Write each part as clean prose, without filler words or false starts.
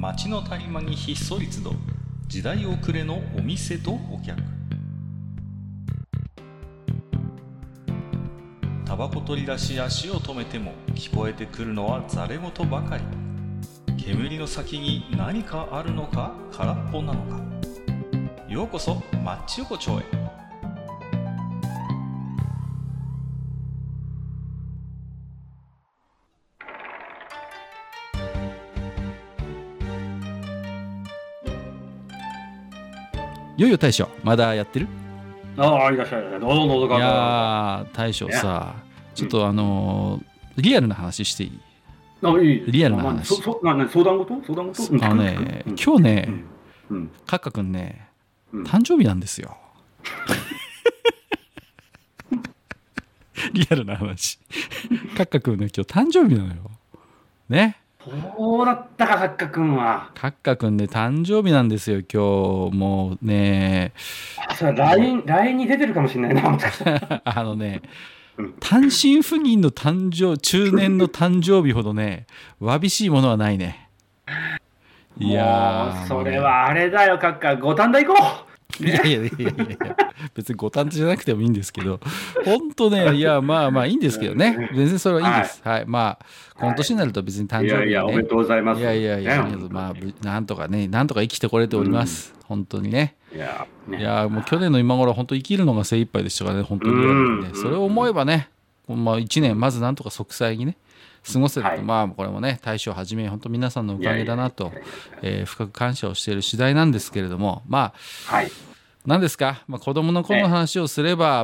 街の谷間にひっそり集う時代遅れのお店とお客。タバコ取り出し足を止めても聞こえてくるのはざれ言ばかり。煙の先に何かあるのか空っぽなのか。ようこそマッチ横丁へ。いよいよ大将まだやってる？ ああ、いらっしゃい。どうぞどうぞ。 いやー大将さ、ちょっとリアルな話していい？ いい。 リアルな話。 相談事？ 今日ね、カッカくんね、誕生日なんですよ。リアルな話。カッカくんね、今日誕生日なのよ。ね。 そうだったか、カッカ君は。 カッカくんね、誕生日なんですよ、今日。もうね。 それ LINE に出てるかもしれないな。 単身赴任の中年の誕生日ほどね、わびしいものはないね。 いやー、それはあれだよ、カッカ。五反田行こう。 いや別に五反田じゃなくてもいいんですけど、本当ね、いやまあいいんですけどね、全然それはいいです。はい、まあこの年になると別に誕生日ね、 いやおめでとうございます。 いやまあなんとか生きてこれております。本当にね。いやもう去年の今頃本当生きるのが精一杯でしたからね、本当にね。それを思えばね、1年まずなんとか息災にね過ごせると、まあこれもね大将はじめ本当皆さんのおかげだなと深く感謝をしている次第なんですけれども、まあ何ですか、子供の頃の話をすれば、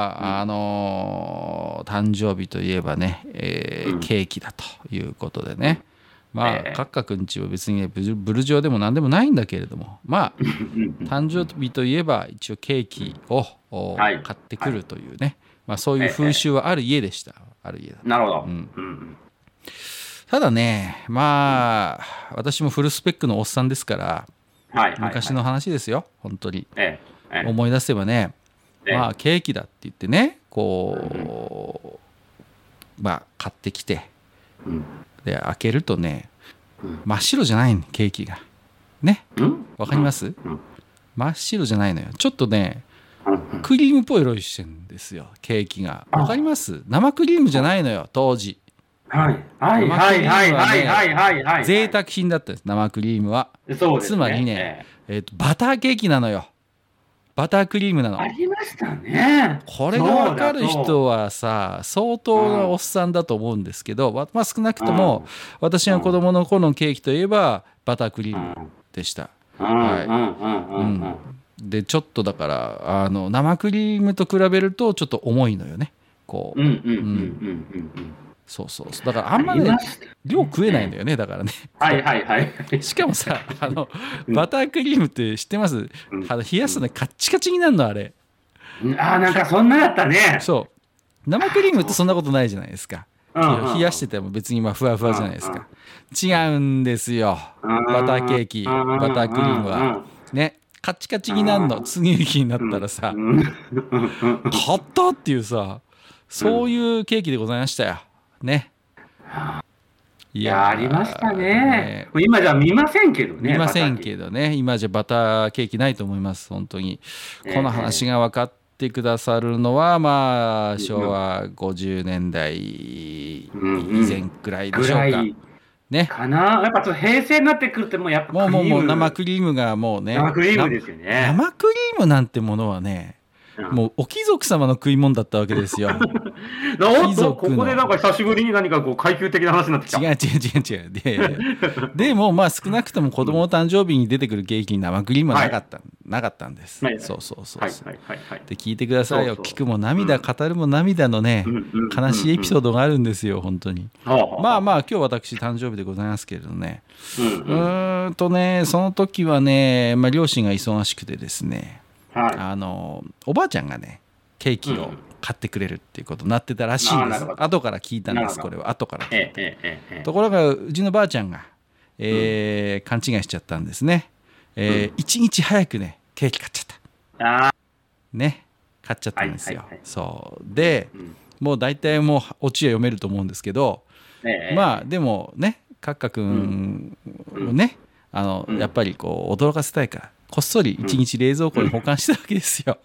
誕生日といえばね、ケーキだということでね、カッカくんちは別にねブルジョアでも何でもないんだけれども、誕生日といえば一応ケーキを買ってくるというね、そういう風習はある家でした。ある家だ。 なるほど。 ただね、私もフルスペックのおっさんですから、昔の話ですよ、本当に。思い出せばね、ケーキだって言ってね、こう、買ってきて、で開けるとね、真っ白じゃないの、ケーキが。ね、わかります？真っ白じゃないのよ。ちょっとね、クリームっぽい色してるんですよ、ケーキが。わかります？生クリームじゃないのよ、当時。贅沢品だったんです、生クリームは。つまりね、バターケーキなのよ。バタークリームなの。 ありましたね。 これが分かる人はさ、相当なおっさんだと思うんですけど、少なくとも私が子供の頃のケーキといえばバタークリームでした。でちょっとだから生クリームと比べるとちょっと重いのよね。こう。そうだからあんまね量食えないんだよね、だからね。しかもさ、バタークリームって知ってます？冷やすとねカッチカチになるの、あれ。 なんかそんなだったね。 そう生クリームってそんなことないじゃないですか。冷やしてても別にふわふわじゃないですか。違うんですよ、バターケーキ、バタークリームはね、カッチカチになるの。次の日になったらさ、買ったっていうさ、そういうケーキでございましたよね。 いやありましたね。今じゃ見ませんけどね。 見ませんけどね。今じゃバターケーキないと思います、本当に。この話が分かってくださるのは昭和50年代以前くらいでしょうか。ね。 かな。やっぱ平成になってくるともうやっぱもう生クリームがもうね。 生クリームですよね。 生クリームなんてものはね、もうお貴族様の食い物だったわけですよ。 ここでなんか久しぶりに何かこう階級的な話になってきた。 違う。でも少なくとも子供の誕生日に出てくるケーキに生クリームはなかったんです。そう。で聞いてくださいよ。聞くも涙、語るも涙のね、悲しいエピソードがあるんですよ、本当に。今日私誕生日でございますけれどね。その時はね、両親が忙しくてですね。おばあちゃんがねケーキを買ってくれるっていうことになってたらしいんです。後から聞いたんです。これは後から聞いた。ところがうちのばあちゃんが、勘違いしちゃったんですね。1日早くねケーキ買っちゃったね。買っちゃったんですよ。そうで、もう大体もうオチは読めると思うんですけど、でもねカッカくんね、 やっぱりこう驚かせたいからこっそり1日冷蔵庫に保管してたわけですよ。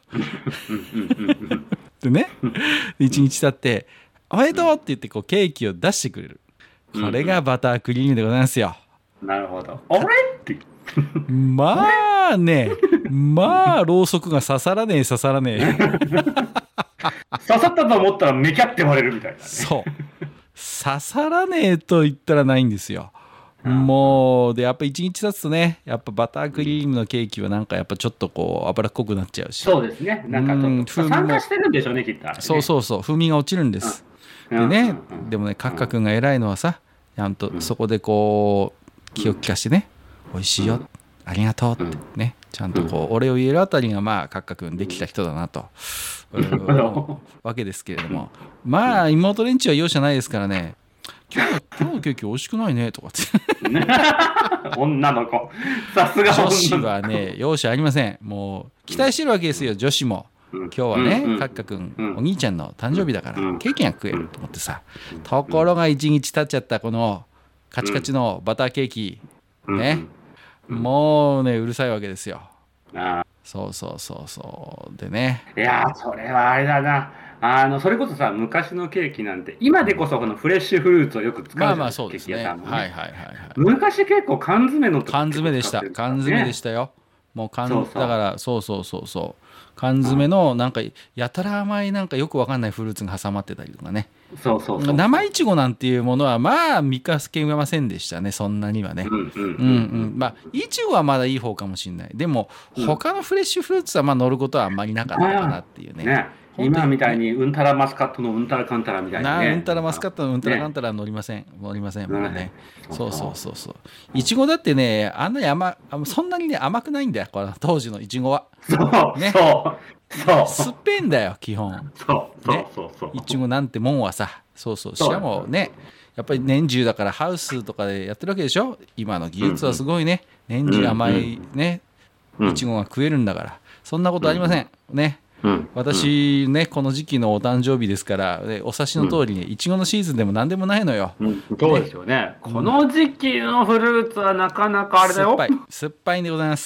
でね、1日経って「おめでとう!」って言ってこうケーキを出してくれる。これがバタークリームでございますよ。 なるほど。あれってまあね、まあろうそくが刺さらねえ刺さらねえ。 刺さったと思ったらめきゃって割れるみたいな、ね。 そう。刺さらねえと言ったらないんですよ。もうでやっぱ1日経つとね、やっぱバタークリームのケーキはなんかやっぱちょっとこう脂っこくなっちゃうし。 そうですね。なんかちょっと酸化してるんでしょうね、きっと、ね。 そうそうそう、風味が落ちるんです。でね、でもね、カッカ君が偉いのはさ、ちゃんとそこでこう気を利かしてね、美味しいよ、ありがとうってね、ちゃんとこうお礼を言えるあたりがまあカッカ君できた人だなと思うわけですけれども、まあ妹連中は容赦ないですからね。今日のケーキ美味しくないねとかって女の子さすが女子はね容赦ありません。もう期待してるわけですよ、女子も。今日はね、カッカ君、お兄ちゃんの誕生日だからケーキが食えると思ってさ、ところが1日経っちゃったこのカチカチのバターケーキね、もうねうるさいわけですよ。そうそうそうそうでね。 いやそれはあれだな。それこそさ、昔のケーキなんて今でこそこのフレッシュフルーツをよく使うじゃないですか、ケーキ屋さんもね。はいはいはいはい。昔結構缶詰の時缶詰でした。缶詰でしたよ。もうだからそうそうそうそう。缶詰のなんかやたら甘いなんかよくわかんないフルーツが挟まってたりとかね。 そうそうそう。 生いちごなんていうものはまあ見かけませんでしたね、そんなにはね。まあいちごはまだいい方かもしれない。でも他のフレッシュフルーツはまあ乗ることはあんまりなかったかなっていうね。 今みたいにうんたらマスカットのうんたらかんたらみたいなね。 うんたらマスカットのうんたらかんたら乗りません。乗りませんもんね。そうそうそうそう。いちごだってね、あんなにそんなにね甘くないんだよ、この当時のいちごは。 そうね。そう酸っぺんだよ基本。そういちごなんてもんはさ、そうそう。しかもね、やっぱり年中だからハウスとかでやってるわけでしょ。今の技術はすごいね。年中甘いねいちごが食えるんだから、そんなことありませんね。私ねこの時期のお誕生日ですからお察しの通りね、いちごのシーズンでも何でもないのよ。 そうですよね。この時期のフルーツはなかなかあれだよ。 酸っぱいんでございます。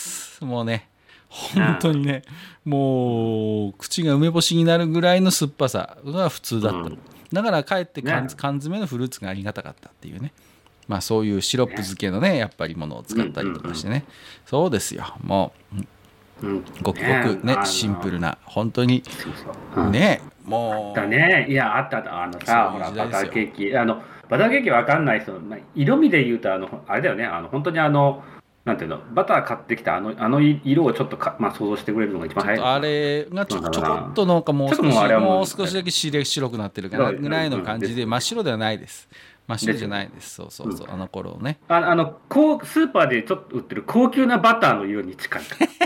もうね本当にね、もう口が梅干しになるぐらいの酸っぱさが普通だった。だからかえって缶詰のフルーツがありがたかったっていうね。まあそういうシロップ漬けのねやっぱりものを使ったりとかしてね、そうですよ。もうごくごくねシンプルな本当にね、もうあったね。いやあったさ、ほらバターケーキバターケーキわかんない人、色味で言うとあれだよね、本当になんていうの、バター買ってきたあの色をちょっと想像してくれるのが一番早い。 あれがちょこっとなんかもう少しだけ白くなってるかなぐらいの感じで、真っ白ではないです。真っ白じゃないです。そうそうそう、あの頃ね。 スーパーでちょっと売ってる高級なバターの色に近い。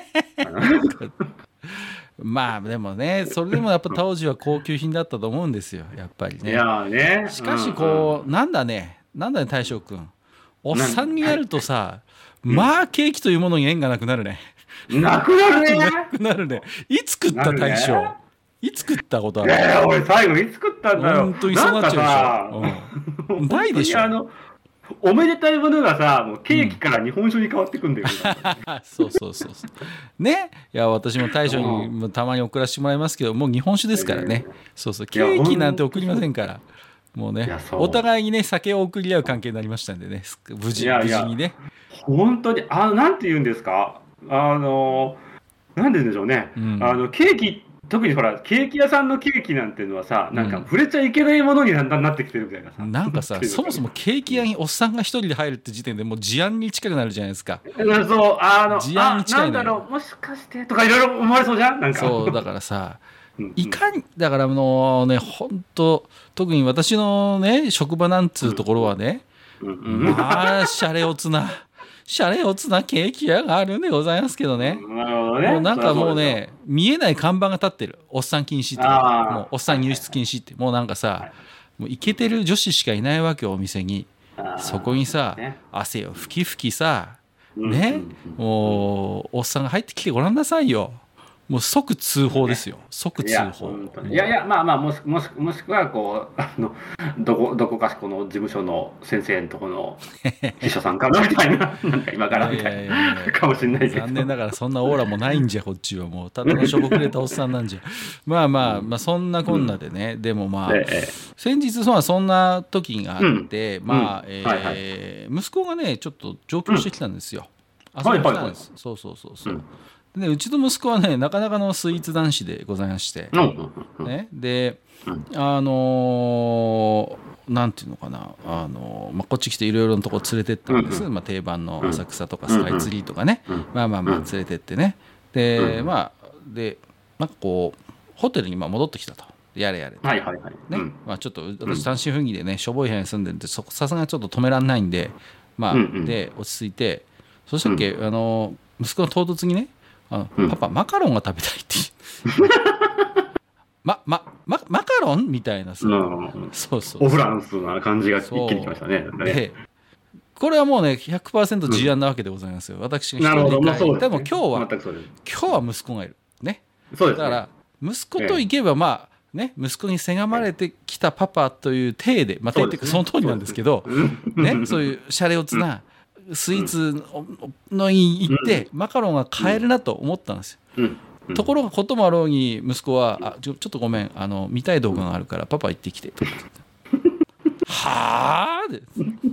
まあでもね、それでもやっぱ当時は高級品だったと思うんですよ、やっぱりね。 いやね。 しかしこう、なんだね大将君、おっさんになるとさ、まあケーキというものに縁がなくなるね。 なくなるね。 なくなるね。いつ食った大将。いつ食ったことある？ いや俺最後いつ食ったんだよ。 本当にそうなっちゃうでしょ。ないでしょ。 おめでたいものがさ、もうケーキから日本酒に変わってくんだよ。 そうそうそうそう。ね、いや私も大将にたまに送らせてもらいますけど、もう日本酒ですからね。そうそう、ケーキなんて送りませんから。もうね、お互いにね酒を送り合う関係になりましたんでね、無事にね。 本当になんて言うんですか、なんででしょうね。ケーキ特にほらケーキ屋さんのケーキなんていうのはさ、なんか触れちゃいけないものになってきてるみたいなさ、 なんかさそもそもケーキ屋におっさんが一人で入るって時点でもう事案に近くなるじゃないですか。 そう事案に近いなんだろう、もしかしてとかいろいろ思われそうじゃん。なんかそうだからさいかにだからね本当特に私のね職場なんつうところはね、まあシャレオツなケーキ屋があるんでございますけどね。もうなんかもうね見えない看板が立ってる、おっさん禁止って、もうおっさん入室禁止って、もうなんかさもうイケてる女子しかいないわけよ、お店に。そこにさ汗を吹きさね、もうおっさんが入ってきてごらんなさいよ。 もう即通報ですよ、即通報。 いやいや、まあまあ、もしくはこうどこかしこの事務所の先生のところの秘書さんかなみたいな、なんか今からみたいなかもしれないけど、 残念ながらそんなオーラもないんじゃ、こっちはもうただのしょぼくれたおっさんなんじゃ。まあまあまあ、そんなこんなでね、でもまあ先日そんな時があって、まあ息子がねちょっと上京してきたんですよ。遊びに来たんです。そうそうそうそう。で、うちの息子はねなかなかのスイーツ男子でございまして、ね、でなんていうのかな、まあ、こっち来ていろいろなとこ連れてったんです、まあ、定番の浅草とかスカイツリーとかね、まあまあまあ連れてってね、でまあなんかこうホテルに戻ってきたと、やれやれと、ね、まあちょっと私単身赴任でねしょぼい部屋に住んでるんで、さすがにちょっと止めらんないんで、まあで落ち着いて、そしたっけ息子の唐突にね、パパマカロンが食べたいってマカロンみたいなさ、そうそうオフランスな感じが一気にきましたね。 でこれはもうね 100% 事案なわけでございますよ。私が一人で帰って、でも今日は息子がいるね。だから息子と行けばまあね、息子にせがまれてきたパパという体で、まあ体っていうかその通りなんですけどね、そういうシャレオツなスイーツのに行ってマカロンが買えるなと思ったんですよ。ところがこともあろうに息子はちょっとごめん、見たい動画があるからパパ行ってきてとはあで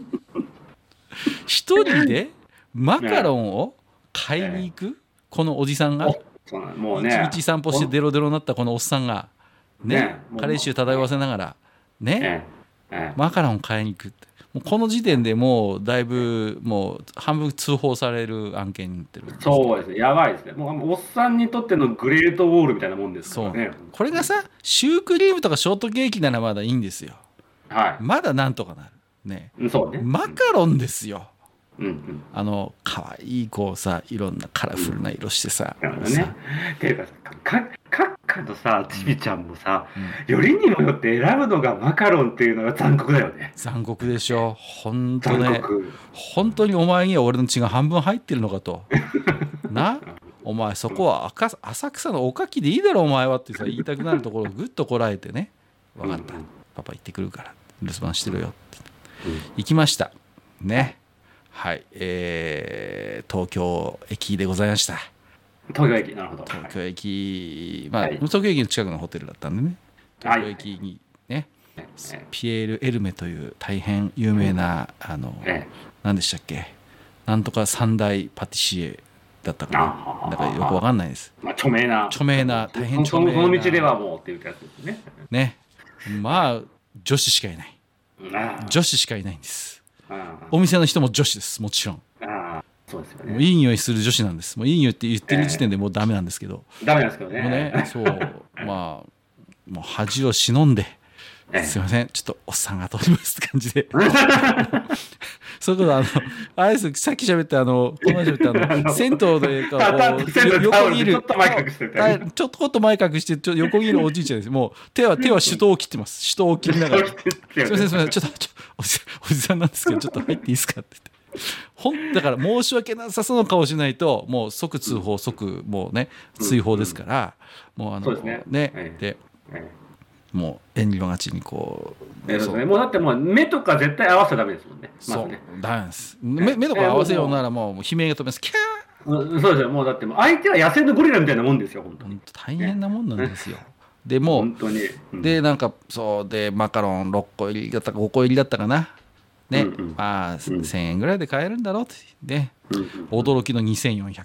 一人でマカロンを買いに行くこのおじさんが、もうね、一日散歩してデロデロになったこのおっさんがね、加齢臭漂わせながらね、マカロンを買いに行くって、もうこの時点でもうだいぶもう半分通報される案件になってるんです。 そうですね、やばいですね。もうおっさんにとってのグレートウォールみたいなもんですからね。 これがさシュークリームとかショートケーキならまだいいんですよ。まだなんとかなるね。マカロンですよ。可愛いこうさ、いろんなカラフルな色してさ、 っていうかカッカとさちびちゃんもさ、よりにもよって選ぶのがマカロンっていうのが残酷だよね。 残酷でしょ、本当ね。本当にお前には俺の血が半分入ってるのかとな、お前そこは浅草のおかきでいいだろお前はってさ言いたくなるところをぐっとこらえてね、分かった、パパ行ってくるから留守番してるよって、行きましたね。はい、東京駅でございました。 東京駅、なるほど。 東京駅、まあ、東京駅の近くのホテルだったんでね、東京駅にね、ピエール・エルメという大変有名な何でしたっけ、なんとか三大パティシエだったかな、だからよくわかんないです。 著名な大変著名な、 その道ではもうっていうやつですね。 ね、まあ女子しかいない、女子しかいないんです。お店の人も女子です、もちろん。そうですよね。もういい匂いする女子なんです。もういい匂いって言ってる時点でもうダメなんですけど。 ダメなんですけどね。 もうね、そう、まあもう恥を忍んで、すいません、ちょっとおっさんが通りますって感じで。そういうことあれです、さっき喋ったこの前喋った銭湯で横切る、ちょっと前隠してちょっと横切るおじいちゃんです。もう手は手刀を切ってます。手刀を切りながら。すいませんすいません、ちょっとおじさんなんですけどちょっと入っていいですかって言って。だから申し訳なさそうな顔しないともう即通報、即もうね追放ですから、もうねで。もう遠慮がちにこう、 もうだってもう目とか絶対合わせちゃダメですもんね。 そう、ダメです。目とか合わせようならもう悲鳴が飛びます。キャー。そうですよ。もうだってもう相手は野生のゴリラみたいなもんですよ。本当に大変なもんなんですよ。でもでなんかそうでマカロン6個入りだったか5個入りだったかな。ね、まあ1000円ぐらいで買えるんだろうってで、驚きの2400円。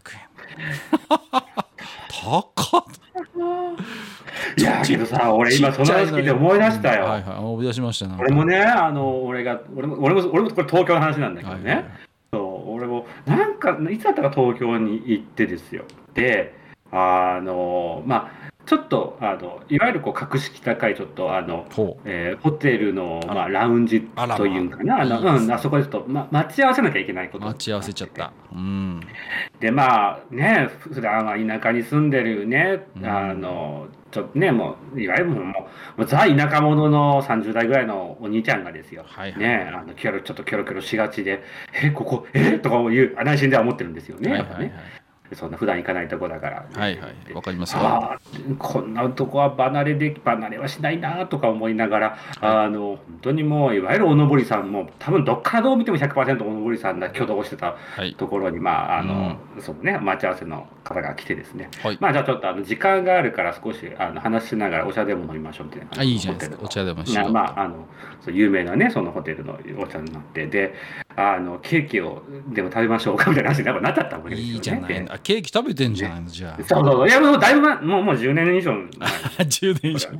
高っ。 いやけどさ、俺今その話聞いて思い出したよ。 思い出しましたね。 俺もね、俺もこれ東京の話なんだけどね。俺もなんかいつだったか東京に行ってですよ。で、まあちょっといわゆるこう格式高いちょっとホテルのラウンジというかな、あそこでちょっと待ち合わせなきゃいけないこと。 待ち合わせちゃった。 でまあね、普段は田舎に住んでるね、ちょっとね、もういわゆるもうザ田舎者の30代ぐらいのお兄ちゃんがですよ、ね、ちょっとキョロキョロしがちで、こことかいう内心では思ってるんですよね。 そんな普段行かないとこだから、 はいはい、わかりますよ。 こんなとこは離れはしないなとか思いながら、本当にもういわゆるおのぼりさんも多分どっからどう見ても 100% おのぼりさんが挙動してたところに、そうね、待ち合わせの方が来てですね、じゃあちょっと時間があるから少し話しながらお茶でも飲みましょうみたいな感じで、 いいじゃないですか、お茶でもしよう。有名なねそのホテルのお茶になって、でケーキをでも食べましょうかみたいな話になっちゃったわけですよね。 いいじゃないの。ケーキ食べてんじゃないの、じゃあ。 そういやもうだいぶもう10年以上前 10年以上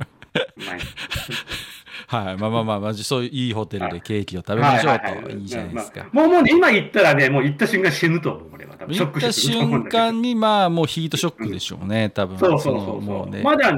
はい、まあそういういいホテルでケーキを食べましょうと。いいじゃないですか。 もうね、今行ったらね、もう行った瞬間死ぬと思う、これは。 行った瞬間にもうヒートショックでしょうね、多分。 そうもうね。まだ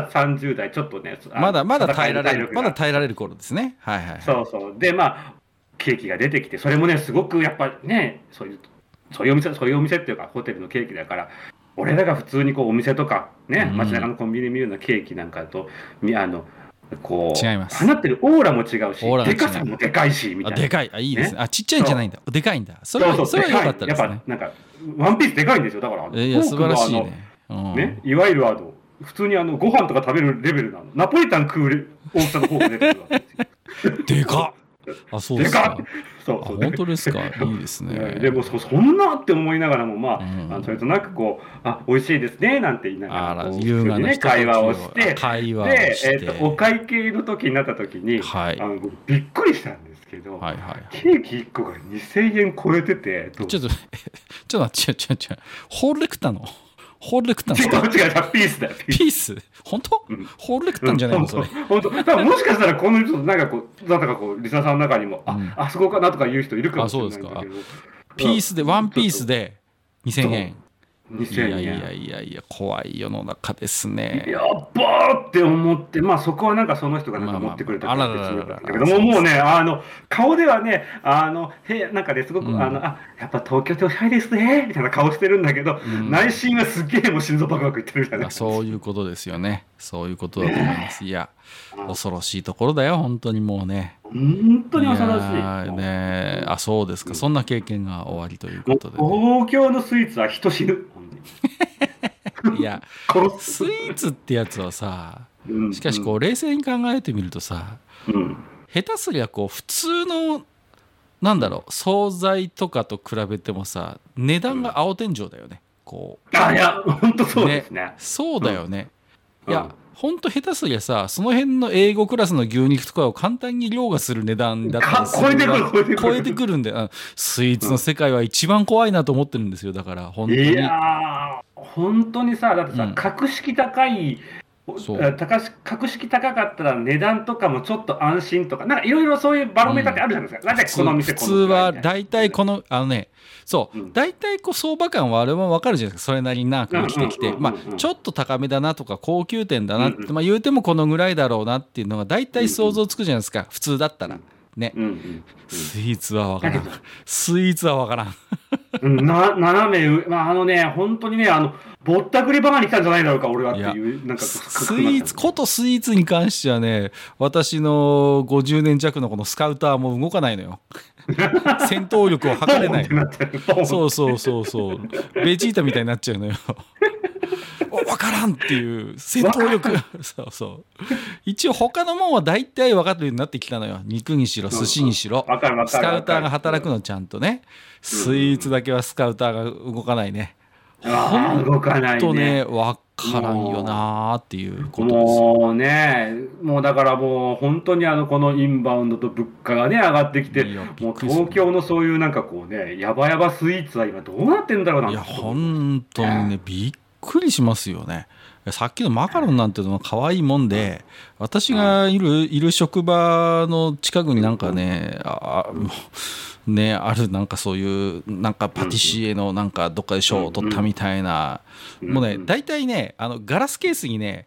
30代ちょっとね、 まだ耐えられる頃ですね。はいはい。 そうでケーキが出てきて、それもねすごくやっぱね、そういうお店っていうかホテルのケーキだから、俺らが普通にこうお店とかね、街中のコンビニで見るようなケーキなんかとこう違います。 放ってるオーラも違うし、でかさもでかいしみたいな。 でかい、いいですね。ちっちゃいんじゃないんだ。でかいんだ。それは良かったですね。 やっぱなんかワンピースでかいんですよ。だからいや素晴らしいね。いわゆる普通にご飯とか食べるレベルなの。ナポリタン食う大きさのフォーク出てくるわけですよ。 でかっ。そうですか。 本当ですか。いいですね。 でもそんなって思いながらもそれとなくこう美味しいですねなんて言いながら優雅な会話をしてでお会計の時になった時にびっくりしたんですけど、ケーキ1個が2000円超えてて、 ちょっと待って、ホールレクタのホールレクタン違うピースだよ。 ピース本当、ホールレクタンじゃないのそれ。 本当。多分もしかしたらこの人なんかこうリスナーさんの中にもあそこかなとか言う人いるかもしれないんだけど。 そうですか。ピースでワンピースで2000円。 2000 円。いや怖い世の中ですね。 やっばーって思って、そこはなんかその人がなんか持ってくれたから別にだけども、もうね顔ではねなんかねすごくやっぱ東京っておしゃれですねみたいな顔してるんだけど、内心はすげえもう心臓バクバクいってるみたいな。 そういうことですよね。そういうことだと思います。いや恐ろしいところだよ本当にもうね。 本当に恐ろしいね。そうですか。そんな経験が終わりということで、 東京のスイーツは人死ぬ。 いやスイーツってやつはさ、しかしこう冷静に考えてみるとさ、下手すりゃこう普通のなんだろう惣菜とかと比べてもさ値段が青天井だよね。こういや本当そうですね。 そうだよね。いやほんと下手すりゃさその辺の英語クラスの牛肉とかを簡単に凌駕する値段だったりする超えてくるんで、スイーツの世界は一番怖いなと思ってるんですよ。だから本当にいや本当にさだってさ、格式高い格式高かったら値段とかもちょっと安心とかなんかいろいろそういうバロメーターってあるじゃないですか。大体この店普通は大体この大体こう相場感はあれも分かるじゃないですか。それなりになんか来てちょっと高めだなとか高級店だなって言うてもこのぐらいだろうなっていうのが大体想像つくじゃないですか。普通だったらね。スイーツは分からん。スイーツは分からん。 斜め本当にねぼったくりバカに来たんじゃないだろうか俺はっていうなんかスイーツに関してはね私の50年弱のこのスカウターも動かないのよ。戦闘力を測れない。そうベジータみたいになっちゃうのよ。分からんっていう戦闘力そう一応他のもんは大体分かるようになってきたのよ。肉にしろ寿司にしろスカウターが働くのちゃんとね。スイーツだけはスカウターが動かないね。 動かないね。 ほんとね分からんよなーっていうことですよ。もうだからもう本当にこのインバウンドと物価がね上がってきてもう東京のそういうなんかこうねヤバスイーツは今どうなってんだろうな。 いや本当にねびっくりしますよね。さっきのマカロンなんてのは可愛いもんで、私がいる職場の近くになんかねあるなんかそういうなんかパティシエのなんかどっかで賞を取ったみたいな、もうね大体ねガラスケースにね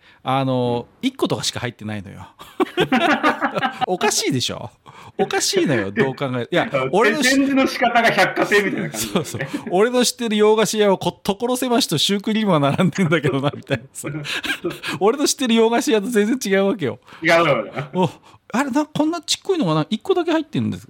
1個とかしか入ってないのよ。おかしいでしょ。おかしいのよどう考え。いや俺の展示の仕方が百貨店みたいな感じ、 そう俺の知ってる洋菓子屋は所狭しとシュークリームは並んでんだけどなみたいなさ。俺の知ってる洋菓子屋と全然違うわけよ。 違うよね。 あれこんなちっこいのが1個だけ入ってるんです。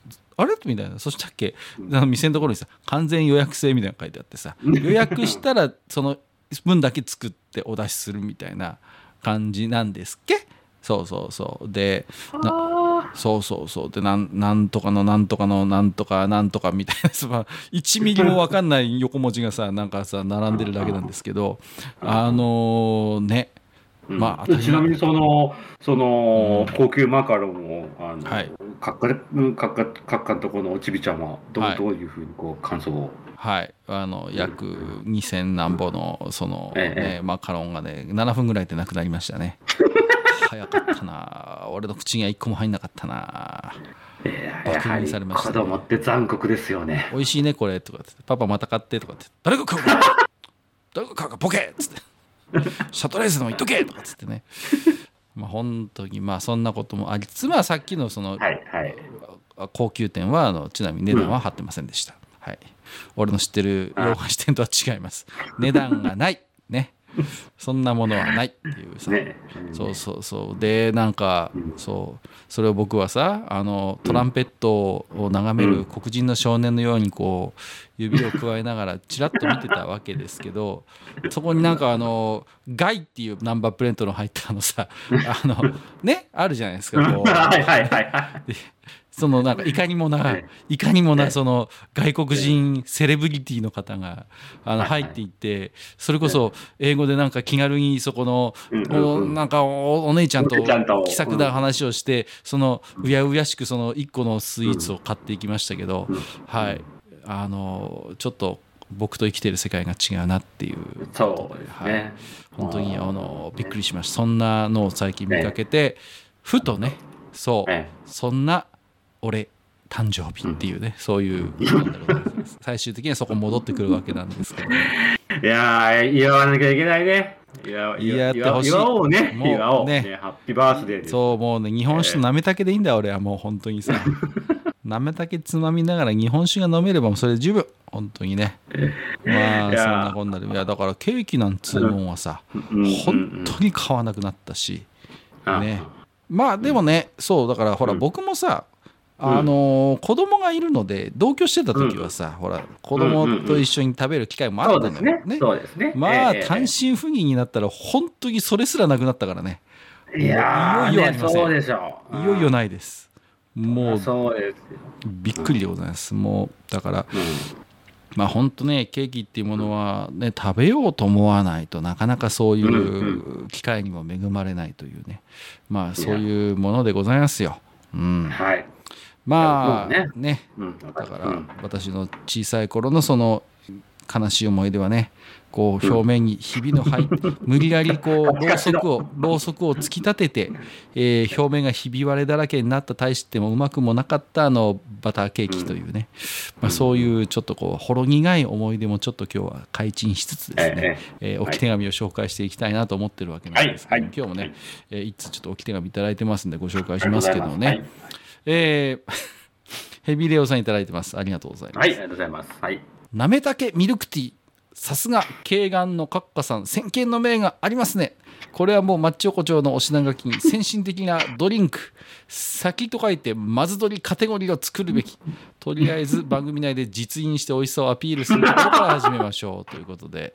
あれみたいな。そしたっけ店のところにさ完全予約制みたいなの書いてあってさ、予約したらその分だけ作ってお出しするみたいな感じなんですっけ。そうそうそうでそうそうそうでなんとかのなんとかのなんとかなんとかみたいなさ1ミリも分かんない横文字がさなんかさ並んでるだけなんですけどねまあ、 ちなみにその高級マカロンをはい、 閣下のところのおちびちゃんはどういうふうにこう感想を。 はい約2000何本のその、ねマカロンがね7分ぐらいでなくなりましたね。早かったな。俺の口には1個も入んなかったな。 爆飲されました、ね、子供って残酷ですよね。 美味しいねこれとかってパパまた買ってとかって誰が買うか誰が買うかボケっつってシャトレーゼの言っとけとかっつってねまあ本当にまあそんなこともありつつまあさっきのその、はいはい、高級店はちなみに値段は張ってませんでした、はい、俺の知ってる洋菓子店とは違います。値段がないねそんなものはないっていうさ、そうそうそうでなんかそうそれを僕はさトランペットを眺める黒人の少年のようにこう指を加えながらチラッと見てたわけですけどそこになんかガイっていうナンバープレートの入ったさねあるじゃないですかこうはいはいはいそのなんかいかにもなその外国人セレブリティの方が入っていってそれこそ英語でなんか気軽にそこのなんかお姉ちゃんと気さくな話をしてそのうやうやしくその1個のスイーツを買っていきましたけどはいちょっと僕と生きてる世界が違うなっていうそうですね、はい、 本当にびっくりしました。そんなのを最近見かけてふとねそんな俺誕生日っていうね、そういう最終的にはそこ戻ってくるわけなんですけど、ね、 いや祝わなきゃいけないね。 やってほしい。 祝おうね。祝おうね。ハッピーバースデーです。 そうもうね日本酒なめたけでいいんだよ俺はもう本当にさなめたけつまみながら日本酒が飲めればそれで十分本当にね。まあそんなこんなでだからケーキなんつうもんはさ本当に買わなくなったしね。まあでもねそうだからほら僕もさ子供がいるので同居してた時はさ、ほら子供と一緒に食べる機会もあったんだよね。 そうですね。 まあ単身赴任になったら本当にそれすらなくなったからね。 いやいよいよありません。そうでしょう。いよいよないです。もうそうですびっくりでございます。もうだから、まあ本当ねケーキっていうものはね食べようと思わないとなかなかそういう機会にも恵まれないというね、まあそういうものでございますよ。 はい。 まあね、だから私の小さい頃のその悲しい思い出はねこう表面にひびの入って無理やりこうろうそくを突き立てて表面がひび割れだらけになった大してもうまくもなかったバターケーキというねまあそういうちょっとこうほろ苦い思い出もちょっと今日は開陳しつつですね置き手紙を紹介していきたいなと思ってるわけなんですけど今日もねいつちょっと置き手紙いただいてますんでご紹介しますけどね。ヘビレオさんいただいてます。ありがとうございます。 はい、ありがとうございます。はい。 なめたけミルクティー。さすが慶願の閣下さん、先見の明がありますね。これはもうマッチ横丁のお品書きに先進的なドリンク、先と書いてまず取りカテゴリーを作るべき。とりあえず番組内で実印して美味しさをアピールするところから始めましょうということで。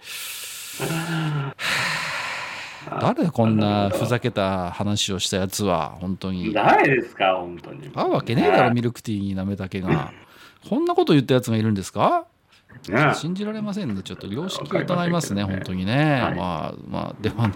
誰だこんなふざけた話をしたやつは本当に誰ですか本当に。 合うわけねえだろミルクティーになめたけがこんなこと言ったやつがいるんですか。信じられませんね。ちょっと良識を疑いますね本当にね、はい、まあでもね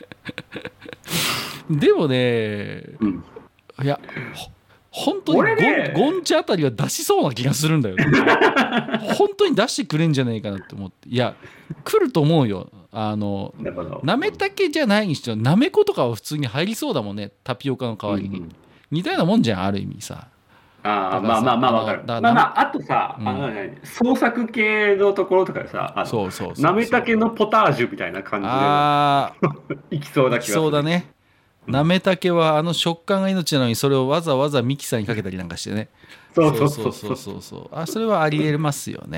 でもね、いや本当にゴンチあたりは出しそうな気がするんだよ、ね、本当に出してくれんじゃないかなって思っていや来ると思うよ。なめたけじゃないにしてもなめことかは普通に入りそうだもんねタピオカの代わりに、似たようなもんじゃんある意味さ。 まあわかる。あとさ、創作系のところとかでさなめたけのポタージュみたいな感じでいきそうだ気がする。 そうだね。なめたけは食感が命なのにそれをわざわざミキサーにかけたりなんかしてね。そうそれはありえますよね。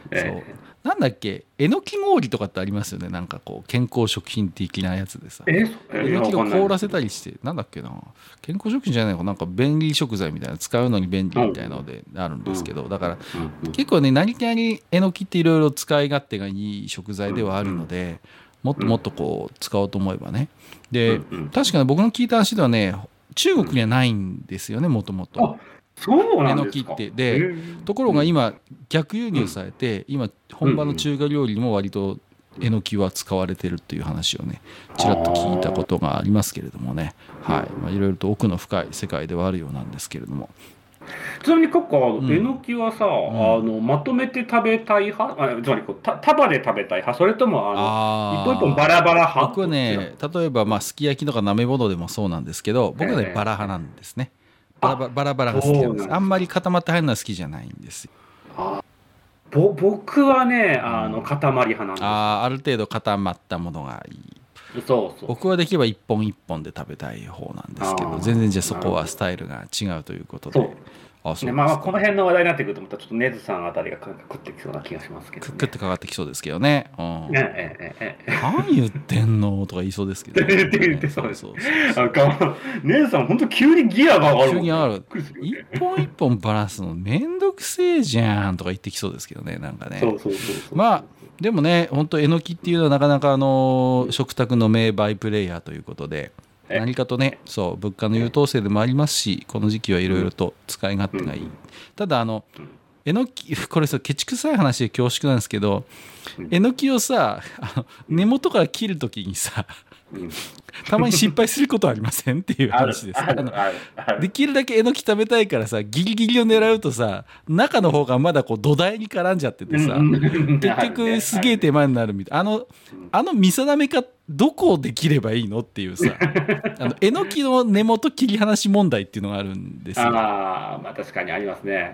そうなんだっけ、えのき氷とかってありますよね。なんかこう健康食品的なやつでさ、えのきを凍らせたりして、なんだっけな、健康食品じゃないの、なんか便利食材みたいな、使うのに便利みたいなのであるんですけど、だから結構ね、何かにえのきっていろいろ使い勝手がいい食材ではあるので、もっともっとこう使おうと思えばね。で、確かに僕の聞いた話ではね、中国にはないんですよね、もともと。 そうなんですか。 えのきってで、ところが今逆輸入されて、今本場の中華料理にも割とえのきは使われてるっていう話をね、ちらっと聞いたことがありますけれどもね、はい、いろいろと奥の深い世界ではあるようなんですけれども。 ちなみにカッカ、えのきはさ、まとめて食べたい派、つまり束で食べたい派、それとも一本一本バラバラ派？ 僕はね、例えばすき焼きとかなめ物でもそうなんですけど、僕はねバラ派なんですね。バラバラが好きなんです。あんまり固まって入るのは好きじゃないんですよ。 僕はね、塊派なんです。 ある程度固まったものがいい。 そう僕はできれば一本一本で食べたい方なんですけど、全然じゃあそこはスタイルが違うということで。 そうね、まあこの辺の話題になってくるとまたちょっとネズさんあたりが食ってきそうな気がしますけど、ね、 食ってかかってきそうですけどね。何言ってんのとか言いそうですけど、ね。 言ってそうです。ネズさん本当急にギアが上がる。 急に上がる。一本一本バラすのめんどくせえじゃんとか言ってきそうですけどね、なんかね。まあでもね、本当えのきっていうのはなかなか食卓の名バイプレイヤーということで。何かとね、そう物価の優等生でもありますし、この時期はいろいろと使い勝手がいい。ただえのき、これさケチくさい話で恐縮なんですけど、えのきをさ根元から切るときにさ、たまに失敗することありませんっていう話です。できるだけえのき食べたいからさ、ギリギリを狙うとさ、中の方がまだこう土台に絡んじゃっててさ、結局すげえ手間になるみたいな。見定めかどこをできればいいのっていうさ、えのきの根元切り離し問題っていうのがあるんですよ。 まあ確かにありますね。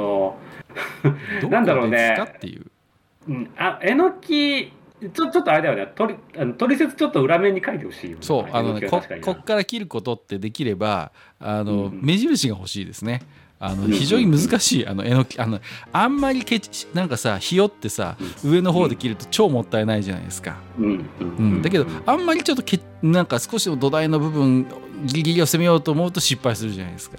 なんだろうね。どこですかっていう。 えのきちょっとあれだよね、取説ちょっと裏面に書いてほしいよね。 そう、こっから切ることってできれば目印が欲しいですね。非常に難しいえのきあんまりなんかさ、ひよってさ、上の方で切ると超もったいないじゃないですか。だけどあんまりちょっとなんか少しの土台の部分ギリギリを攻めようと思うと失敗するじゃないですか。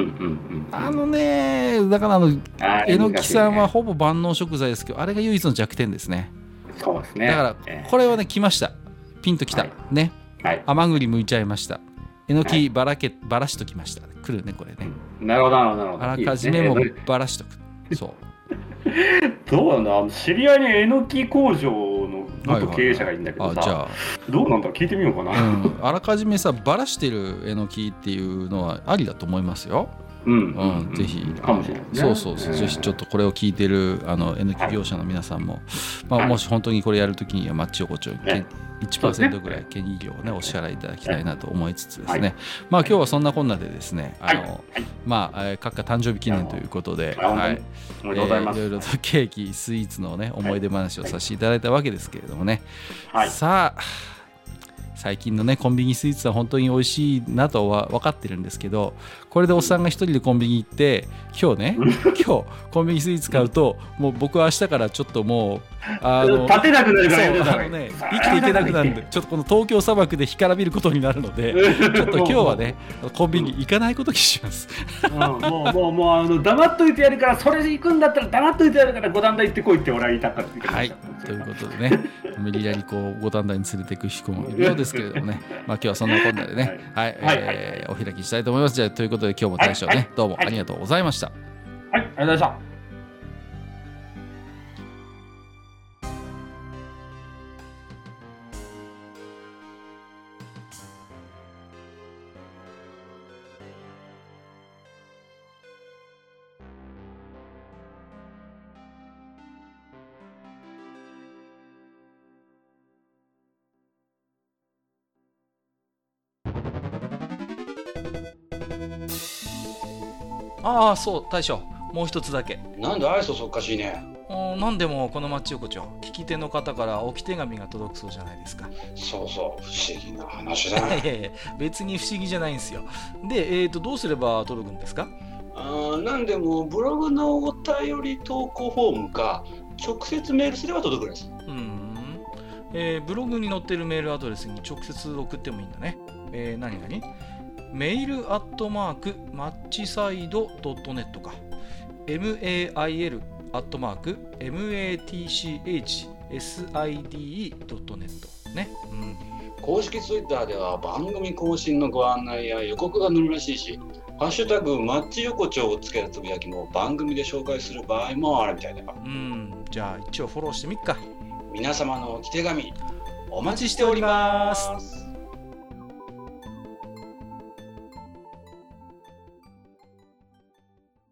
だからえのきさんはほぼ万能食材ですけど、あれが唯一の弱点ですね。 そうですね。 だからこれはね、来ました。ピンときた、ね。甘栗剥いちゃいました。えのきばらしときました。来るねこれね。 なるほどなるほど。 あらかじめもばらしとく。そう。 どうなんだ、知り合いにえのき工場の元経営者がいるんだけどさ、じゃあどうなんだ、聞いてみようかな。 あらかじめさばらしてるえのきっていうのはありだと思いますよ。ぜひかもしれないね。 そうぜひちょっとこれを聞いてるえのき業者の皆さんも、もし本当にこれやるときにはマッチ横丁に 1% ぐらい権益料をねお支払いいただきたいなと思いつつですね、今日はそんなこんなでですね、閣下誕生日記念ということで、いろいろとケーキスイーツのね思い出話をさせていただいたわけですけれどもね、さあ最近のねコンビニスイーツは本当に美味しいなとは分かってるんですけど、これでおっさんが一人でコンビニ行って今日コンビニスイーツ買うと、もう僕は明日からちょっともう立てなくなるから生きていけなくなるんで、ちょっとこの東京砂漠で干からびることになるので、ちょっと今日はねコンビニ行かないことにします。 もう黙っといてやるから、それで行くんだったら黙っといてやるから五反田行ってこいって俺は言いたかった。 はい、ということでね、無理やりこう五反田に連れていく人もいるようですけれどもね、今日はそんなこんなでね、お開きしたいと思います。じゃあということで今日も大将ね、どうもありがとうございました。 はい、ありがとうございました。 そう大将、もう一つだけ。 なんで愛想そっかしいね。 なんでもこの町横丁、聞き手の方から置き手紙が届くそうじゃないですか。 そう不思議な話だ。 別に不思議じゃないんですよ。で、どうすれば届くんですか？ なんでもブログのお便り投稿フォームか直接メールすれば届くんです。 ブログに載ってるメールアドレスに直接送ってもいいんだね。何メールアットマークマッチサイド .net か。mail アットマーク matchside.net ね。 公式ツイッターでは番組更新のご案内や予告が載るらしいし、ハッシュタグマッチ横丁をつけたつぶやきも番組で紹介する場合もあるみたいだよ。 じゃあ一応フォローしてみっか。 皆様のお手紙お待ちしております。